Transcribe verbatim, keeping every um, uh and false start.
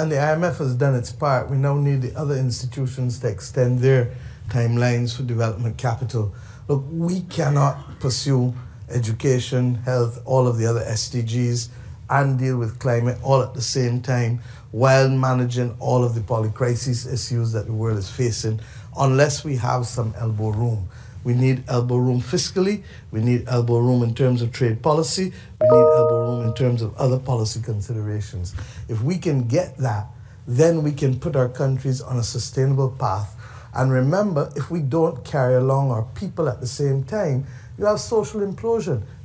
and the I M F has done its part. We now need the other institutions to extend their timelines for development capital. Look, we cannot pursue education, health, all of the other S D Gs and deal with climate all at the same time while managing all of the polycrisis issues that the world is facing unless we have some elbow room. We need elbow room fiscally, we need elbow room in terms of trade policy, we need elbow room in terms of other policy considerations. If we can get that, then we can put our countries on a sustainable path. And remember, if we don't carry along our people at the same time, you have social implosion.